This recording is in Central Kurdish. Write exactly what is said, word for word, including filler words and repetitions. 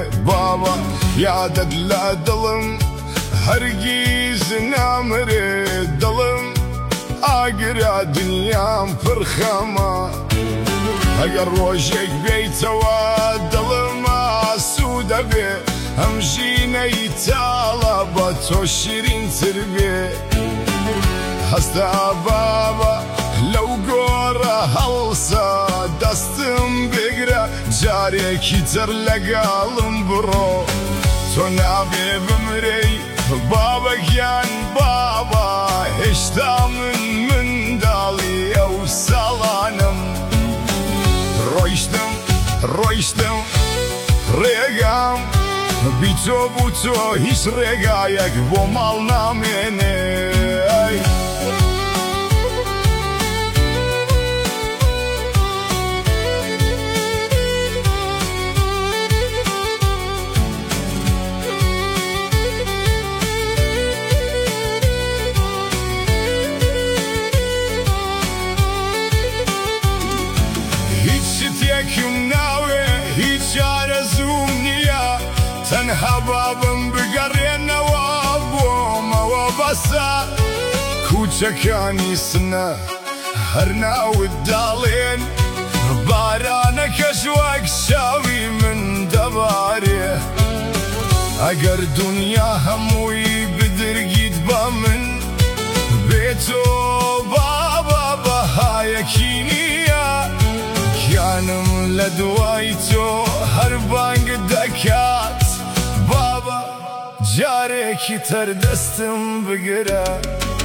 بابا یادت لە دڵم هەرگیز نامرێ دڵم ئاگرا دنیام پڕ خەمە ئەگەر ڕۆژێک بێیتەوە دڵم ئاسوودە بێ ئەم ژینەی تاڵە بە تۆ شیرینتر بێ هەستا بابا لەو گۆڕە هەڵسە دەستم بگرە جارێکی تر لەگەڵم بڕۆ تۆ نابێ بمرەی بابا گیان بابا هێشتا من منداڵی ئەو ساڵانم ڕۆیشتم ڕۆیشتم ڕێگام بی تۆ بوو تۆ هیچ ڕێگایەک بۆ ماڵ نامێنێ هیچ ناوێ هیچ ئارەزووم نییە تەنها بابم بگەڕێنەوە بۆمەوە بەسە کوچەکانی سنە هەر ناوت داڵێن بارانەکەش وەک شاوی من دەبارێ ئەگەر دونیا هەمووی بدرگیت بە من بێتۆ بابا بەهایەکی نییە گیانم لە دوای تۆ هەر بانگ دەکات بابا جارێکی تر دەستم بگرە